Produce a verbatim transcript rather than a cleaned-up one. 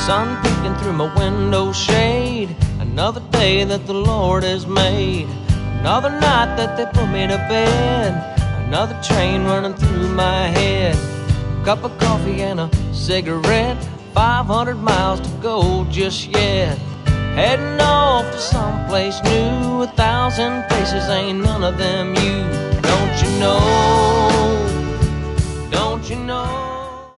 sun peeking through my window shade. Another day that the Lord has made. Another night that they put me to bed. Another train running through my head. Cup of coffee and a cigarette. Five hundred miles to go just yet. Heading off to someplace new. A thousand faces, ain't none of them you. Don't you know? Don't you know?